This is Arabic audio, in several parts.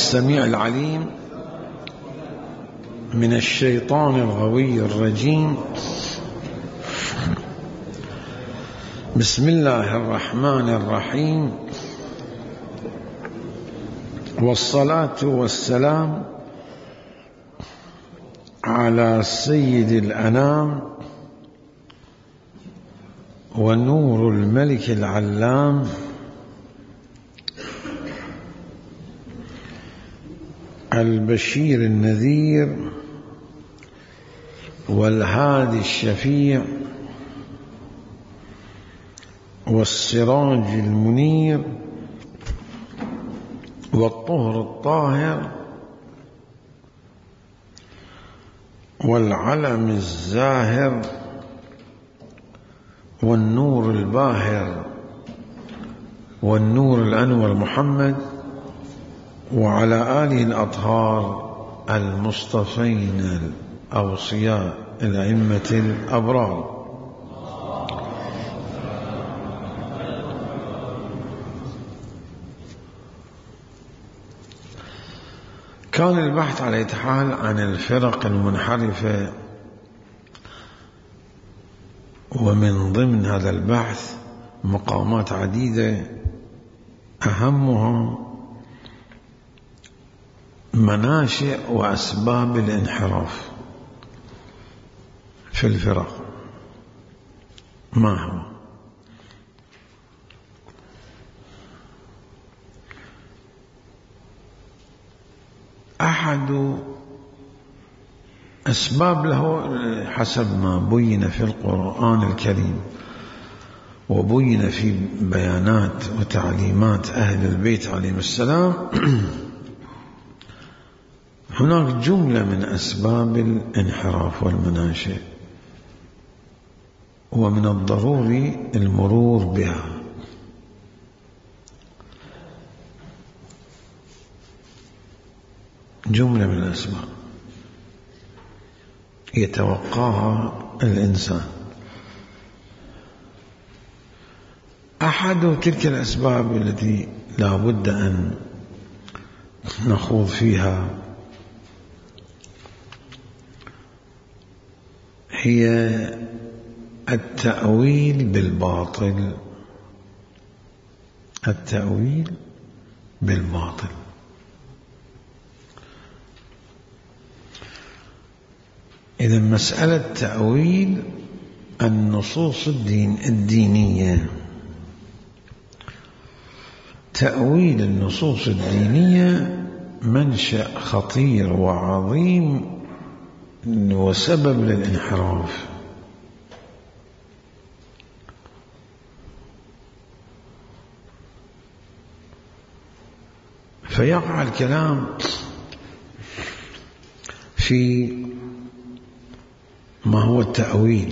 السميع العليم من الشيطان الغوي الرجيم. بسم الله الرحمن الرحيم، والصلاة والسلام على سيد الأنام ونور الملك العلام البشير النذير والهادي الشفيع والسراج المنير والطهر الطاهر والعلم الزاهر والنور الباهر والنور الأنور محمد وعلى آله الأطهار المصطفين الأوصياء الأئمة الأبرار. كان البحث على إتحال عن الفرق المنحرفة، ومن ضمن هذا البحث مقامات عديدة أهمها مناشئ وأسباب الانحراف في الفرق. ما هو؟ أحد أسباب له حسب ما بين في القرآن الكريم وبين في بيانات وتعليمات أهل البيت عليهم السلام، هناك جملة من أسباب الانحراف والمناشئ، ومن الضروري المرور بها. جملة من الأسباب يتوقعها الإنسان. أحد تلك الأسباب التي لا بد أن نخوض فيها هي التأويل بالباطل. التأويل بالباطل. إذا مسألة تأويل النصوص الدينية، تأويل النصوص الدينية منشأ خطير وعظيم وسبب للانحراف. فيقع الكلام في ما هو التأويل،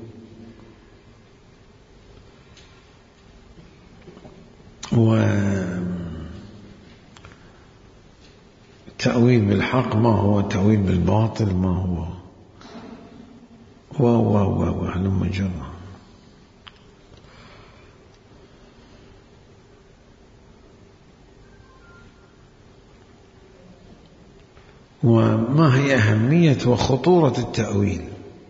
والتأويل بالحق ما هو، التأويل بالباطل ما هو، هلم جرا. وما هي أهمية وخطورة التأويل؟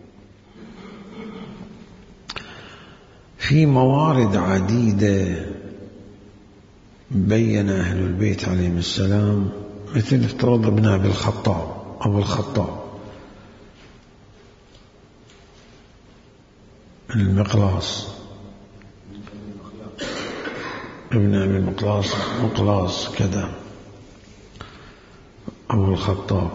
في موارد عديدة بين أهل البيت عليهم السلام، مثل افتراض ابن أبي الخطاب، أبو الخطاب المقلاص، ابن أبي مقلاص كذا، أبو الخطاب.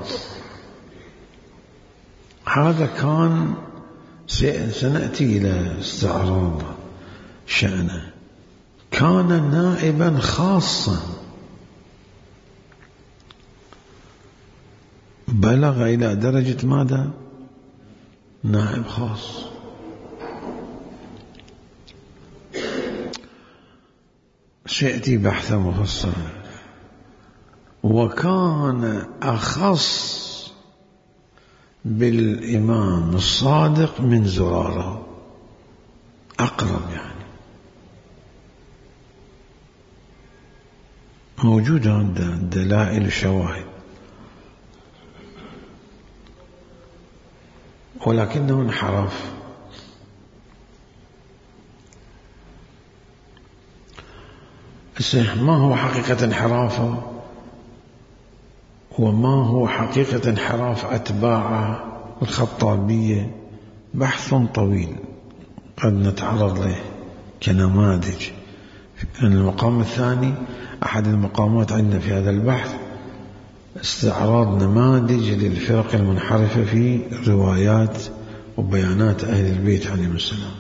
هذا كان سنأتي إلى استعراض شأنه. كان نائبا خاصا، بلغ إلى درجة ماذا؟ نائب خاص. سيأتي بحثا مفصلا. وكان أخص بالإمام الصادق من زرارة، أقرب يعني. موجودة عندنا دلائل وشواهد، ولكنه انحرف. ما هو حقيقة انحرافه وما هو حقيقة انحراف أتباع الخطابية بحث طويل قد نتعرض له كنماذج. المقام الثاني أحد المقامات عندنا في هذا البحث استعراض نماذج للفرق المنحرفة في روايات وبيانات أهل البيت عليهم السلام.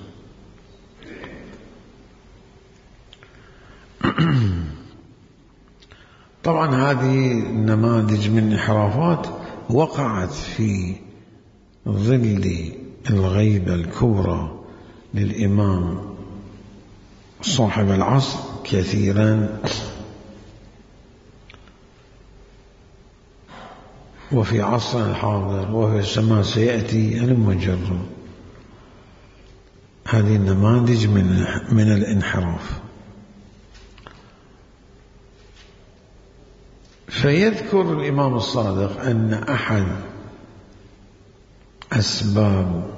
طبعا هذه النماذج من الانحرافات وقعت في ظل الغيبة الكبرى للإمام صاحب العصر كثيرا، وفي عصرنا الحاضر وفي ما سيأتي المجرد. هذه النماذج من الانحراف. فيذكر الإمام الصادق أن أحد أسباب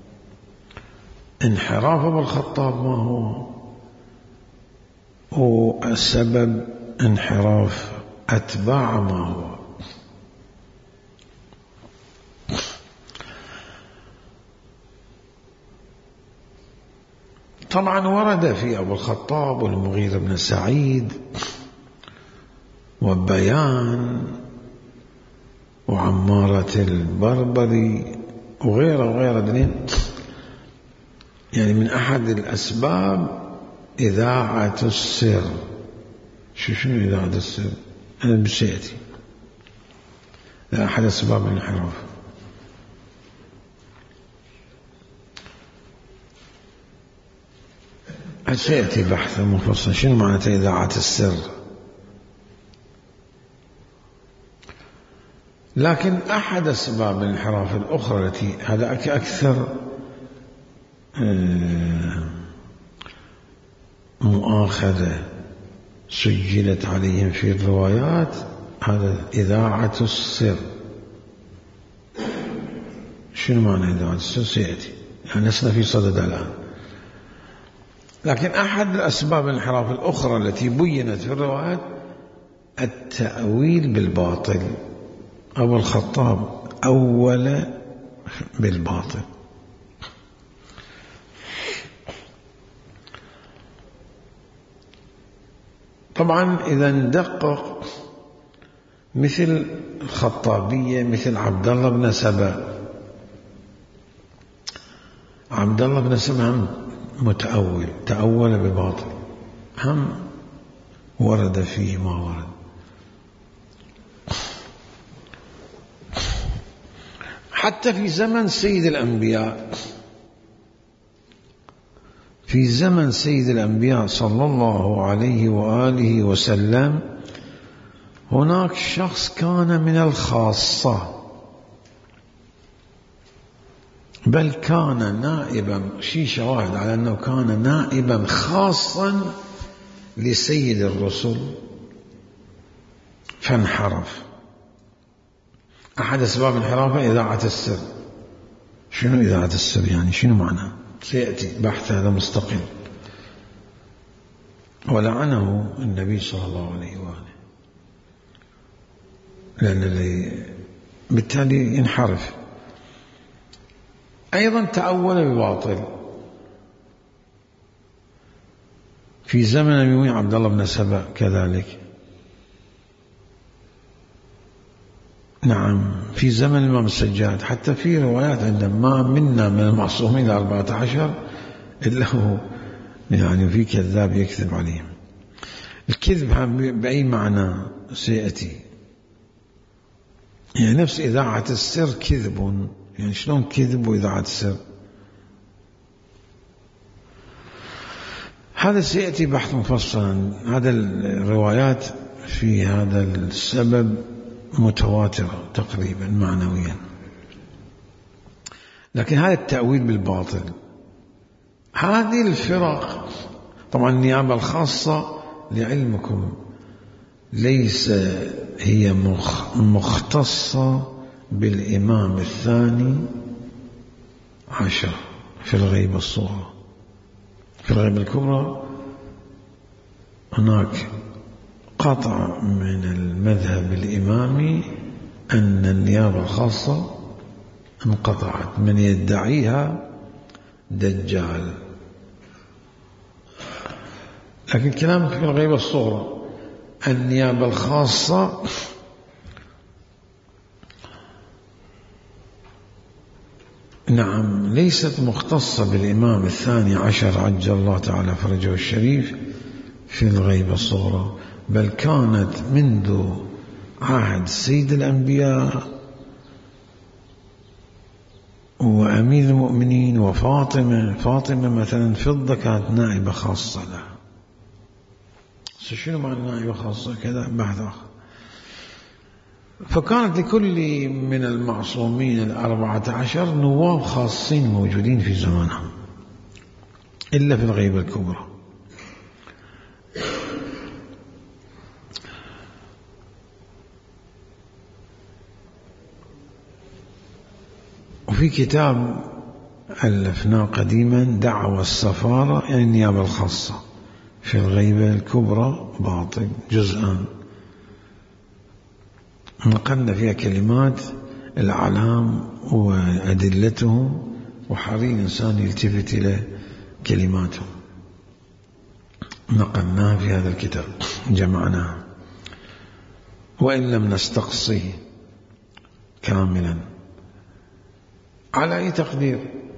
انحراف ابن الخطاب ما هو، وسبب انحراف أتباع ما هو. طبعا ورد في أبو الخطاب والمغيرة بن سعيد وبيان وعمارة البربري وغيره دليل. يعني من أحد الأسباب إذاعة السر. شنو إذاعة السر؟ أنا بسيأتي أحد أسباب الانحراف. سيأتي بحث مفصل شنو معنى إذاعة السر. لكن أحد أسباب الانحراف الأخرى التي هذا أكثر مؤاخذة سجلت عليهم في الروايات هذا إذاعة السر. شنو معنى إذاعة السر؟ سيأتي، يعني لسنا في صدد الآن. لكن أحد الأسباب الانحراف الأخرى التي بينت في الروايات التأويل بالباطل. أبو الخطاب أول بالباطل. طبعا إذا ندقق مثل الخطابية مثل عبد الله بن سبأ. عبد الله بن سبأ هم متأول، تأول بباطل، هم ورد فيه ما ورد. حتى في زمن سيد الأنبياء، في زمن سيد الأنبياء صلى الله عليه وآله وسلم هناك شخص كان من الخاصة، بل كان نائبا، شيء شواهد على أنه كان نائبا خاصا لسيد الرسل فانحرف. أحد أسباب انحرافه إذاعة السر. شنو إذاعة السر؟ يعني شنو معناه؟ سيأتي بحث هذا مستقل. ولعنه النبي صلى الله عليه وآله، لأن بالتالي ينحرف. أيضا تأول بباطل في زمن أبي عبد الله بن سبأ كذلك. نعم في زمن الإمام السجاد. حتى في روايات عندنا ما منا من المعصومين 14 إلا هو يعني في كذاب يكذب عليهم. الكذب بأي معنى سيأتي، يعني نفس إذاعة السر كذب. يعني شلون كذب وإذاعة السر؟ هذا سيأتي بحث مفصل. هذا الروايات في هذا السبب متواترة تقريبا معنويا. لكن هذا التأويل بالباطل، هذه الفرق طبعا النيابة الخاصة لعلمكم ليس هي مختصة بالإمام الثاني عشر في الغيبة الصغرى. في الغيبة الكبرى هناك قطع من المذهب الإمامي أن النيابة الخاصة انقطعت، من يدعيها دجال. لكن كلام في الغيبة الصغرى النيابة الخاصة نعم ليست مختصة بالإمام الثاني عشر عجل الله تعالى فرجه الشريف في الغيبة الصغرى، بل كانت منذ عهد سيد الأنبياء وأمير المؤمنين وفاطمة مثلا فضة كانت نائبة خاصة لها. شنو معنى نائبة خاصة؟ كذا بحث آخر. فكانت لكل من المعصومين 14 نواب خاصين موجودين في زمانهم إلا في الغيبة الكبرى. وفي كتاب ألفناه قديما دعوى السفارة يعني النيابة الخاصة في الغيبة الكبرى باطل جزءان، نقلنا فيها كلمات الأعلام وأدلتهم، وحري الإنسان يلتفت إلى كلماتهم، نقلناها في هذا الكتاب جمعناها وإن لم نستقصيه كاملا. على أي تقدير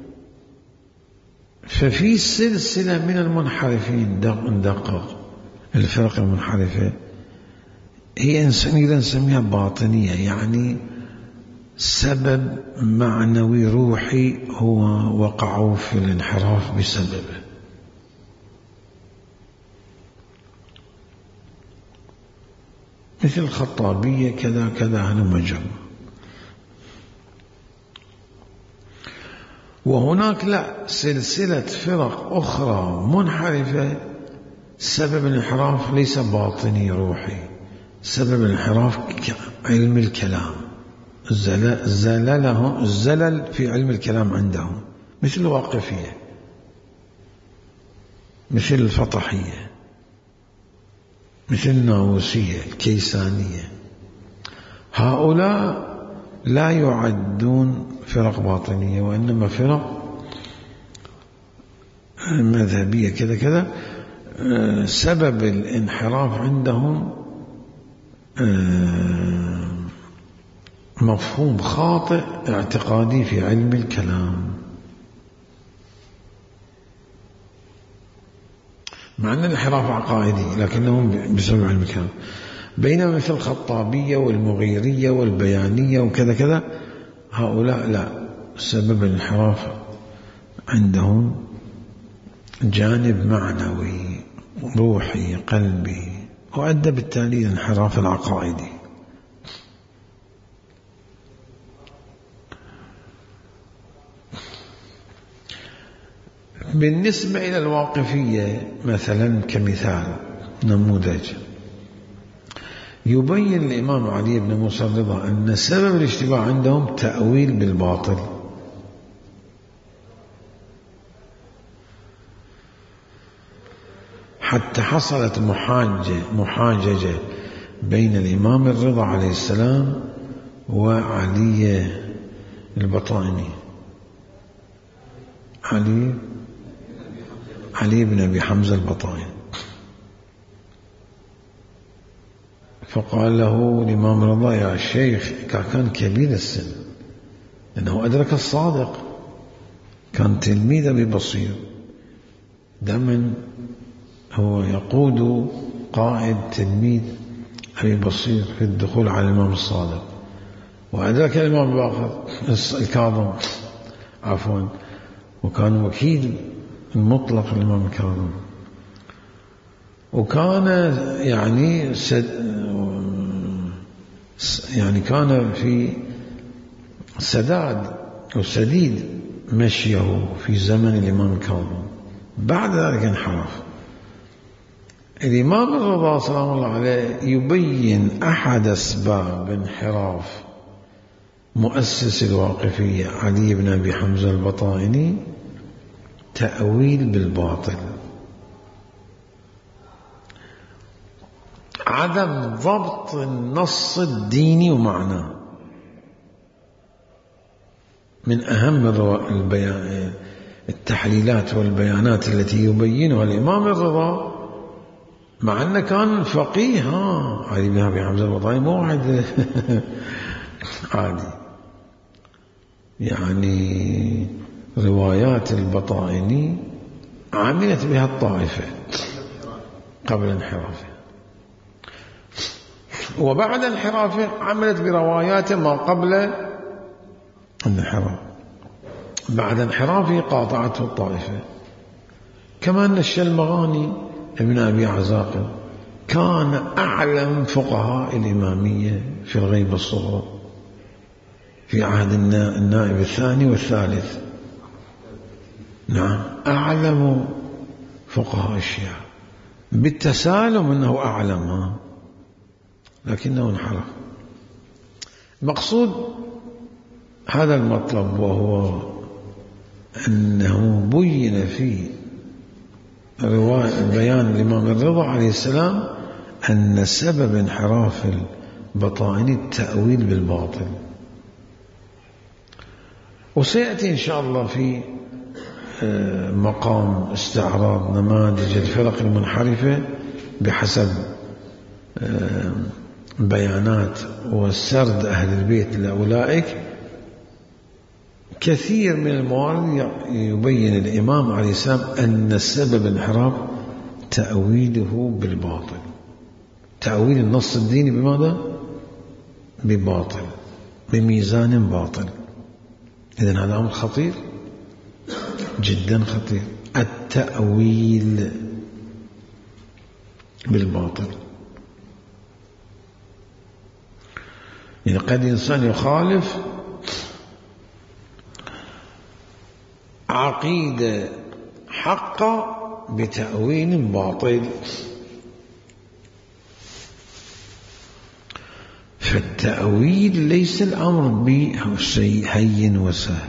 ففي سلسلة من المنحرفين ندقق الفرق المنحرفة هي نقدر نسميها باطنية، يعني سبب معنوي روحي هو وقعوا في الانحراف بسببه. مثل الخطابية كذا كذا هنمجر. وهناك لا سلسلة فرق أخرى منحرفة سبب الانحراف ليس باطني روحي، سبب الانحراف علم الكلام، الزلل في علم الكلام عندهم، مثل الواقفية، مثل الفطحية، مثل الناووسية، الكيسانية. هؤلاء لا يعدون فرق باطنية وإنما فرق مذهبية كذا كذا. سبب الانحراف عندهم مفهوم خاطئ اعتقادي في علم الكلام، مع أن الانحراف عقائدي لكنهم بسبب علم الكلام. بينما مثل الخطابية والمغيرية والبيانية وكذا كذا هؤلاء لا، سبب الانحراف عندهم جانب معنوي روحي قلبي، وأدى بالتالي الانحراف العقائدي. بالنسبة إلى الواقفية مثلا كمثال نموذج يبين الإمام علي بن موسى الرضا أن سبب الاشتباه عندهم تأويل بالباطل. حتى حصلت محاججة بين الإمام الرضا عليه السلام وعلي البطائني، علي بن أبي حمزة البطائني. فقال له الإمام الرضا يا شيخ، كان كبير السن لأنه أدرك الصادق، كان تلميذ أبي بصير، دائما هو يقود قائد تلميذ أبي بصير في الدخول على الإمام الصادق. وأدرك الإمام باقر الكاظم عفوا، وكان وكيل المطلق الإمام الكاظم، وكان يعني كان في سداد وسديد مشيه في زمن الإمام الكاظم. بعد ذلك انحرف. الإمام الرضا سلام الله عليه يبين أحد أسباب انحراف مؤسس الواقفية علي بن أبي حمزة البطائني: تأويل بالباطل، عدم ضبط النص الديني ومعناه. من أهم التحليلات والبيانات التي يبينها الإمام الرضا، مع أنه كان فقيه. علي بن أبي حمزة البطائني مو واحد عادي، يعني روايات البطائني عملت بها الطائفة قبل انحرافه، وبعد انحرافه عملت برواياته ما قبل الانحراف. بعد انحرافه قاطعته الطائفة. كما أن الشلمغاني ابن أبي عزاقل كان أعلم فقهاء الإمامية في الغيبة الصغرى في عهد النائب الثاني والثالث. نعم، أعلم فقهاء الشيعة بالتسالم أنه أعلم، لكنه انحرف. مقصود هذا المطلب، وهو أنه بين في بيان الإمام الرضا عليه السلام أن سبب انحراف البطائني التأويل بالباطل. وسيأتي إن شاء الله في مقام استعراض نماذج الفرق المنحرفة بحسب بيانات وسرد أهل البيت لأولئك. كثير من الموارد يبين الإمام عليه السلام أن السبب الانحراف تأويله بالباطل، تأويل النص الديني بماذا؟ بباطل، بميزان باطل. إذن هذا أمر خطير جدا، خطير، التأويل بالباطل. يعني قد إنسان يخالف عقيدة حقة بتأويل باطل. فالتأويل ليس الأمر بهين وسهل.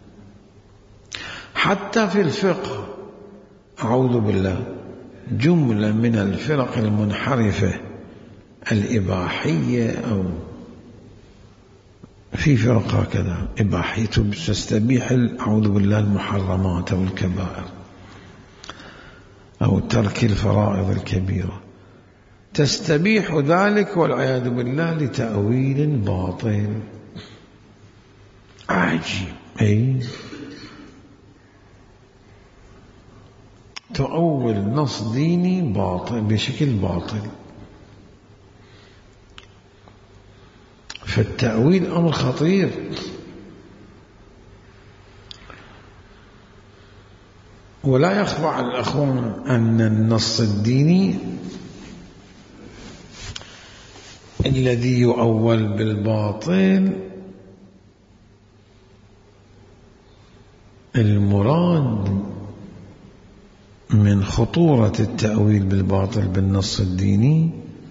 حتى في الفقه، أعوذ بالله، جملة من الفرق المنحرفة الإباحية، أو في فرق هكذا إباحية تستبيح أعوذ بالله المحرمات أو الكبائر أو ترك الفرائض الكبيرة، تستبيح ذلك والعياذ بالله لتأويل باطل عجيب. تؤول نص ديني باطل بشكل باطل. فالتأويل أمر خطير. ولا يخفى على الأخوان أن النص الديني الذي يؤول بالباطل المراد من خطورة التأويل بالباطل بالنص الديني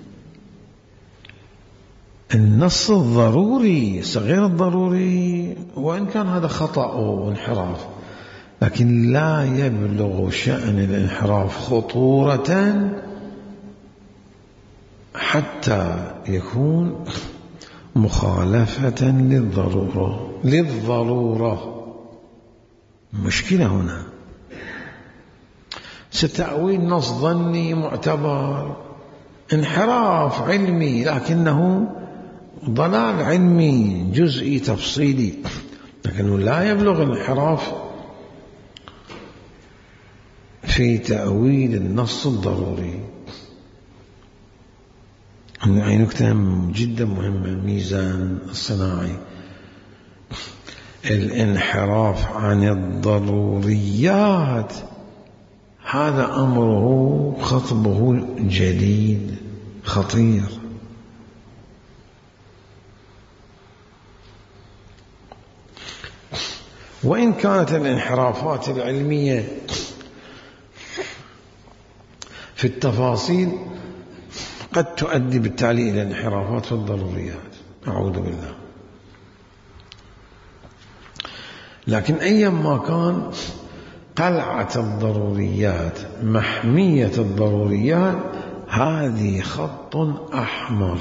النص الضروري صغير الضروري، وإن كان هذا خطأ وانحراف، لكن لا يبلغ شأن الانحراف خطورة حتى يكون مخالفة للضرورة. مشكلة هنا. ستأويل نص ظني معتبر، انحراف علمي لكنه ضلال علمي جزئي تفصيلي، لكنه لا يبلغ الانحراف في تأويل النص الضروري. هذه نكتة جدا مهمة، ميزان الصناعي. الانحراف عن الضروريات هذا أمره خطبه جليل خطير. وإن كانت الانحرافات العلمية في التفاصيل قد تؤدي بالتالي إلى انحرافات في الضروريات، أعوذ بالله. لكن أيما كان قلعة الضروريات، محمية الضروريات، هذه خط أحمر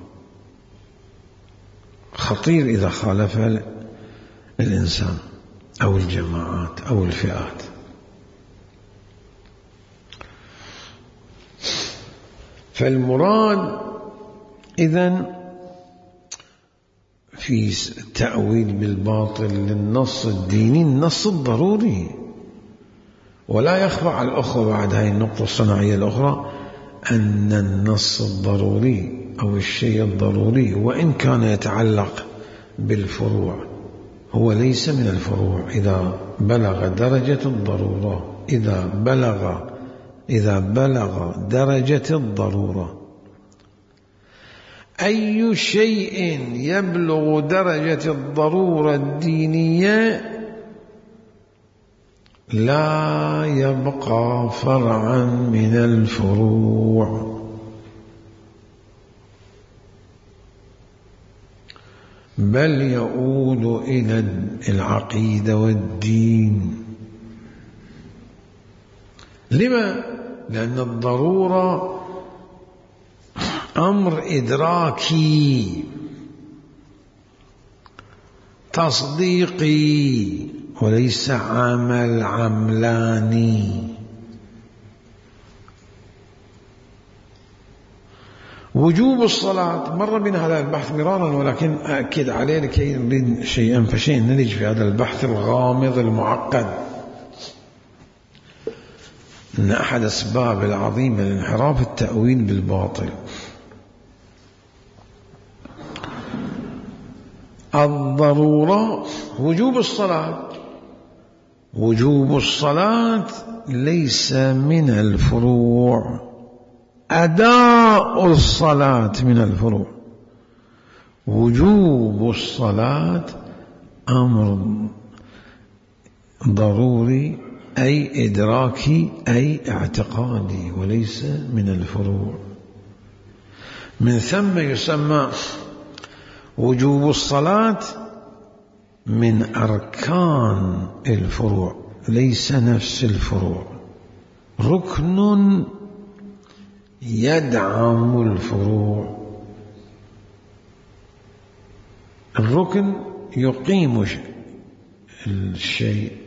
خطير إذا خالف الإنسان أو الجماعات أو الفئات. فالمراد إذن في التأويل بالباطل للنص الديني النص الضروري، ولا يخفى على الأخوة بعد هذه النقطة الصناعية الأخرى أن النص الضروري أو الشيء الضروري وإن كان يتعلق بالفروع هو ليس من الفروع إذا بلغ درجة الضرورة، إذا بلغ درجة الضرورة. أي شيء يبلغ درجة الضرورة الدينية لا يبقى فرعا من الفروع، بل يؤول إلى العقيدة والدين. لما؟ لأن الضرورة أمر إدراكي تصديقي وليس عمل عملاني. وجوب الصلاة مر بنا هذا البحث مرارا، ولكن أكد عليه لكي نريد شيئا فشيئا نلج في هذا البحث الغامض المعقد. أن أحد أسباب العظيمة للانحراف التأويل بالباطل. الضرورة وجوب الصلاة ليس من الفروع، أداء الصلاة من الفروع. وجوب الصلاة أمر ضروري أي إدراكي أي اعتقادي وليس من الفروع. من ثم يسمى وجوب الصلاة من أركان الفروع، ليس نفس الفروع، ركن يدعم الفروع. الركن يقيم الشيء،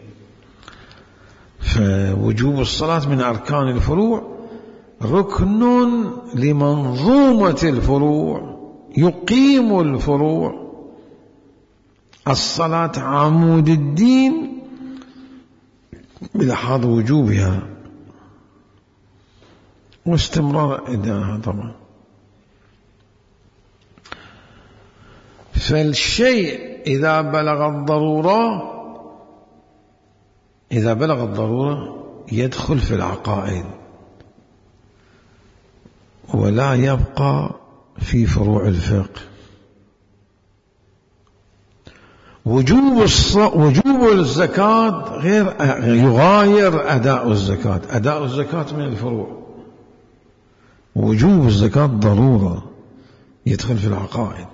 فوجوب الصلاة من أركان الفروع ركن لمنظومة الفروع يقيم الفروع. الصلاة عمود الدين بلحاظ وجوبها واستمرار أدائها طبعا. فالشيء إذا بلغ الضرورة يدخل في العقائد ولا يبقى في فروع الفقه. وجوب الزكاة غير يغاير أداء الزكاة. أداء الزكاة من الفروع، وجوب الزكاة ضرورة يدخل في العقائد.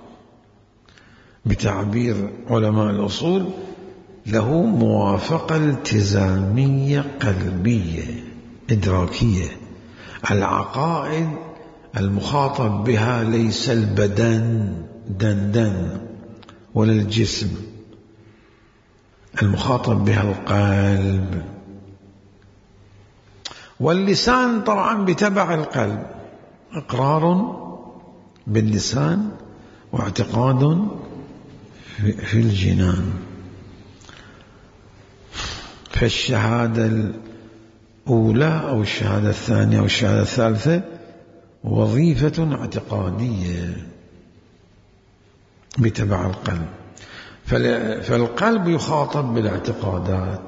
بتعبير علماء الأصول له موافقة التزامية قلبية إدراكية. العقائد المخاطب بها ليس البدن دندن ولا الجسم، المخاطب بها القلب، واللسان طبعا بتبع القلب، إقرار باللسان واعتقاد في الجنان. فالشهادة الأولى أو الشهادة الثانية أو الشهادة الثالثة وظيفة اعتقادية بتبع القلب، فالقلب يخاطب بالاعتقادات.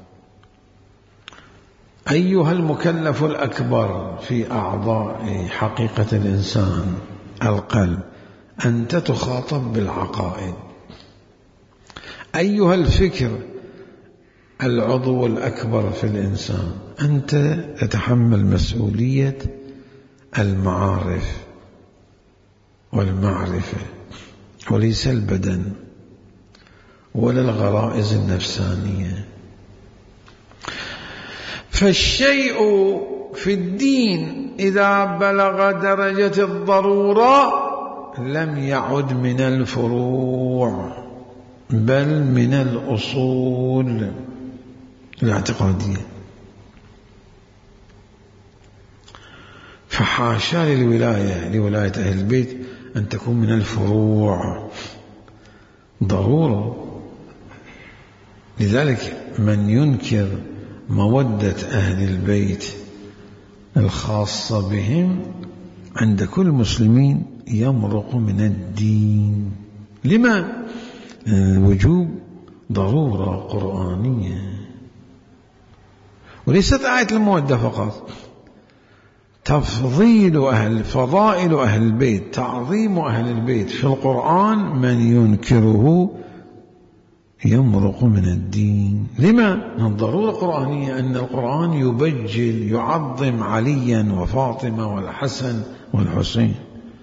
أيها المكلف الأكبر في أعضاء حقيقة الإنسان القلب، أنت تخاطب بالعقائد. أيها الفكر العضو الأكبر في الإنسان. أنت تتحمل مسؤولية المعارف والمعرفة، وليس البدن ولا الغرائز النفسانية. فالشيء في الدين إذا بلغ درجة الضرورة لم يعد من الفروع بل من الأصول الاعتقادية. فحاشا لولاية أهل البيت أن تكون من الفروع، ضرورة. لذلك من ينكر مودة أهل البيت الخاصة بهم عند كل مسلمين يمرق من الدين. لما؟ الوجوب ضرورة قرآنية، وليست آية المودة فقط. فضائل أهل البيت، تعظيم أهل البيت في القرآن من ينكره يمرق من الدين. لما؟ من الضرورة القرآنية أن القرآن يبجل يعظم عليا وفاطمة والحسن والحسين.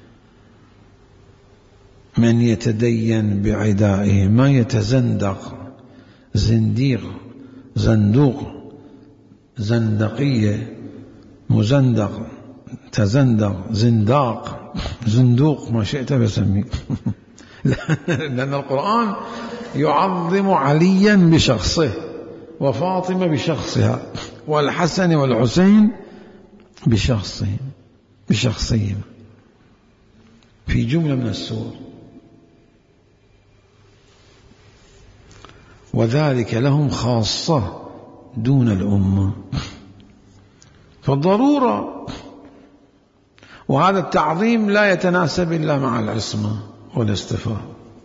من يتدين بعدائه ما يتزندق، زنديق، زندوق، زندقية، مزندق، تزندق، زنداق، زندوق، ما شئت بسميه. لأن القرآن يعظم عليا بشخصه، وفاطمة بشخصها، والحسن والحسين بشخصهم في جملة من السور، وذلك لهم خاصة دون الأمة. فالضرورة، وهذا التعظيم لا يتناسب إلا مع العصمة والاصطفاء.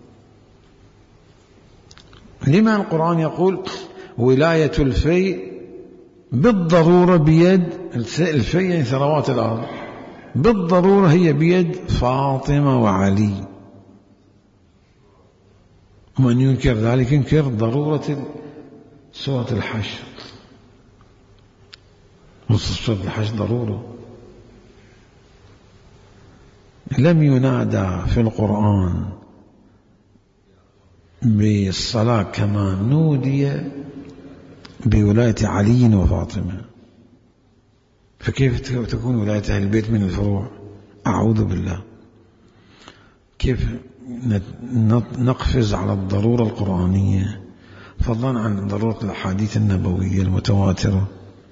لما القرآن يقول ولاية الفيء بالضرورة بيد الفيء، يعني ثروات الأرض، بالضرورة هي بيد فاطمة وعلي. ومن ينكر ذلك ينكر ضرورة سورة الحشر. سورة الحشر ضرورة. لم ينادى في القرآن بالصلاة كما نودي بولاية علي وفاطمة. فكيف تكون ولاية أهل البيت من الفروع؟ أعوذ بالله. كيف نقفز على الضرورة القرآنية فضلا عن ضرورة الأحاديث النبوية المتواترة؟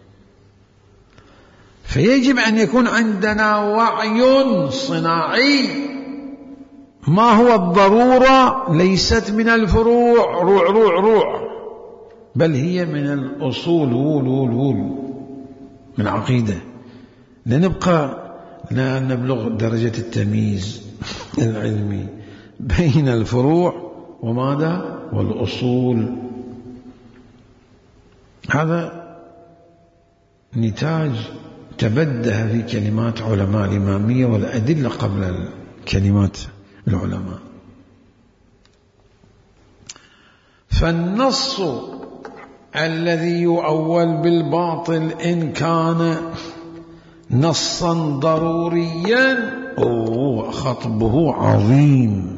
فيجب أن يكون عندنا وعي صناعي. ما هو الضرورة؟ ليست من الفروع روع بل هي من الأصول من عقيدة. لا نبلغ درجة التمييز العلمي بين الفروع وماذا؟ والأصول. هذا نتاج تبدها في كلمات علماء الإمامية والأدلة قبل كلمات العلماء. فالنص الذي يؤول بالباطل إن كان نصا ضروريا خطبه عظيم.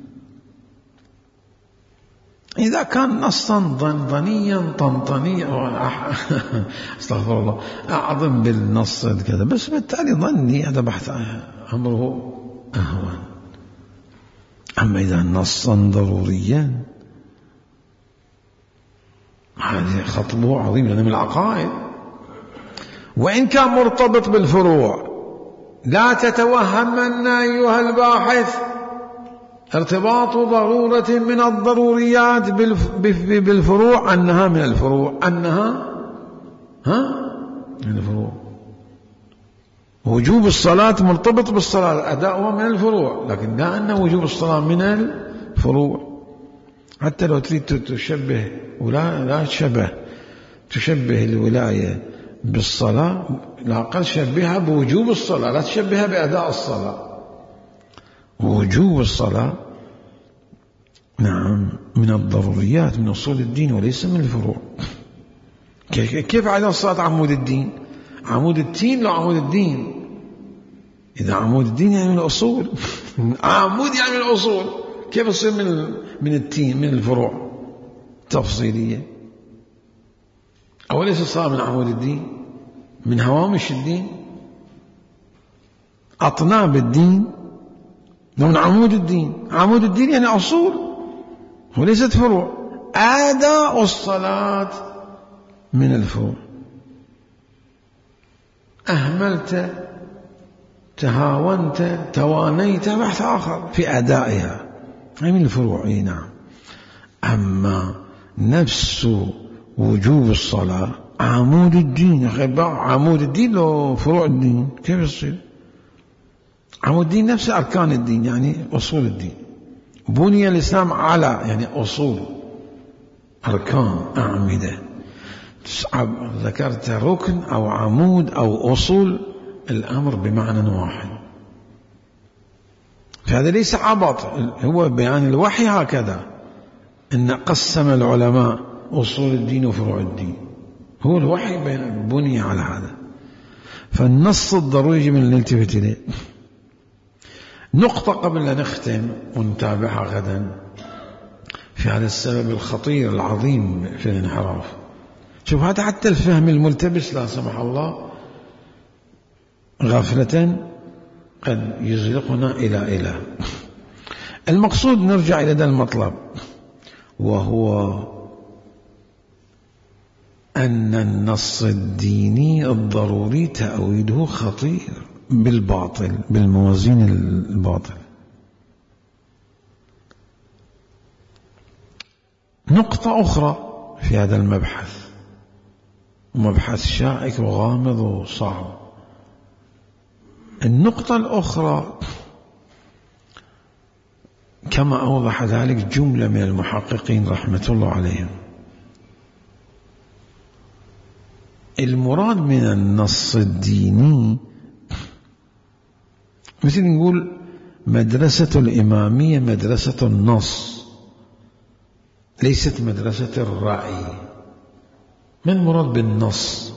إذا كان نصا ضنيا طنطنيا استغفر الله أعظم بالنص كذا، بس بالتالي ظني هذا بحث أمره أهون. أما إذا نصا ضروريا هذا خطبه عظيم لأنه من العقائد. وإن كان مرتبط بالفروع لا تتوهمن أيها الباحث ارتباط ضرورة من الضروريات بالفروع أنها من الفروع، أنها من الفروع. وجوب الصلاة مرتبط بالصلاة، أداؤها من الفروع، لكن لا أن وجوب الصلاة من الفروع. حتى لو تريد تشبه ولا تشبه الولاية بالصلاة، لا أقل شبهها بوجوب الصلاة، لا تشبهها بأداء الصلاة. وجوب الصلاة نعم من الضروريات من أصول الدين وليس من الفروع. كيف على الصلاة عمود الدين؟ عمود التين لو عمود الدين، إذا عمود الدين يعني من الأصول عمود يعني من الأصول، كيف يصير من التين من الفروع تفصيلية؟ أوليس الصلاة من عمود الدين، من هوامش الدين، أطناب الدين، من عمود الدين. عمود الدين يعني أصول وليست فروع. أداء الصلاة من الفروع. أهملت، تهاونت، توانيت، بحث آخر في أدائها، أي من الفروع. نعم. أما نفس وجوب الصلاة عمود الدين. عمود الدين لو فروع الدين كيف يصير؟ عمود الدين نفس أركان الدين، يعني أصول الدين. بني الإسلام على يعني أصول، أركان، أعمدة. ذكرت ركن أو عمود أو أصول، الأمر بمعنى واحد. فهذا ليس عبط، هو بيان الوحي هكذا، إن قسم العلماء أصول الدين وفروع الدين، هو الوحي بني على هذا. فالنص الضروري يجب أن نلتفت إليه. نقطة قبل أن نختم ونتابعها غدا في هذا السبب الخطير العظيم في الانحراف. شوف، هذا حتى الفهم الملتبس لا سمح الله غفلة قد يزلقنا إلى المقصود. نرجع إلى هذا المطلب، وهو أن النص الديني الضروري تأويله خطير بالباطل، بالموازين الباطل. نقطة أخرى في هذا المبحث، مبحث شائك وغامض وصعب. النقطة الأخرى كما أوضح ذلك جملة من المحققين رحمة الله عليهم، المراد من النص الديني مثل نقول مدرسة الإمامية مدرسة النص، ليست مدرسة الرأي. ما المراد بالنص؟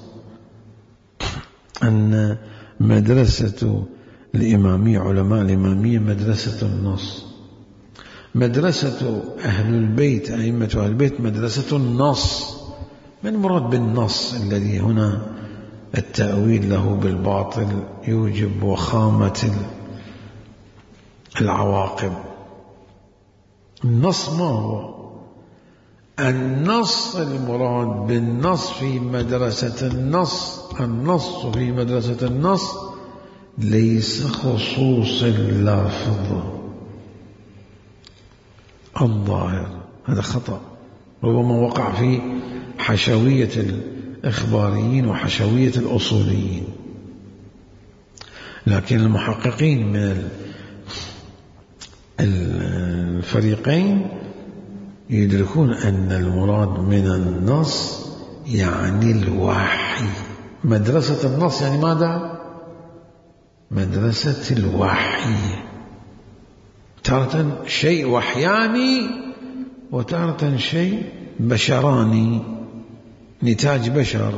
أن مدرسة الإمامية، علماء الإمامية مدرسة النص. مدرسة أهل البيت، أئمة أهل البيت مدرسة النص. ما المراد بالنص الذي هنا التأويل له بالباطل يوجب وخامة العواقب؟ النص ما هو؟ النص المراد بالنص في مدرسة النص، النص في مدرسة النص ليس خصوص اللافظ الظاهر. هذا خطأ ربما وقع في حشوية الإخباريين وحشوية الأصوليين. لكن المحققين من الفريقين يدركون أن المراد من النص يعني الوحي. مدرسة النص يعني ماذا؟ مدرسة الوحي. تارة شيء وحياني وتارة شيء بشراني، نتاج بشر.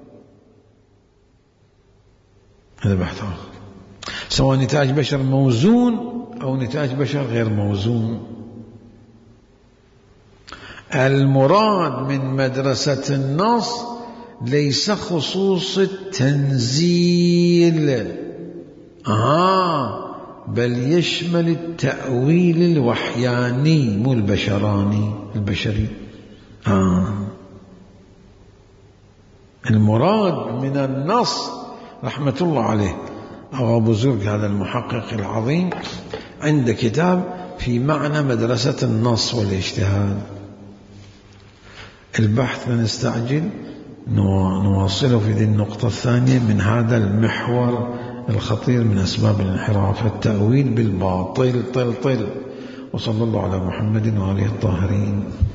هذا بحث آخر، سواء نتاج بشر موزون أو نتاج بشر غير موزون. المراد من مدرسة النص ليس خصوص التنزيل، بل يشمل التأويل الوحياني مو البشراني البشري. المراد من النص رحمة الله عليه أبو زرق هذا المحقق العظيم عند كتاب في معنى مدرسة النص والاجتهاد. البحث لا نستعجل، نواصله في ذي النقطة الثانية من هذا المحور الخطير من أسباب الانحراف، التأويل بالباطل. وصلى الله على محمد وآله الطاهرين.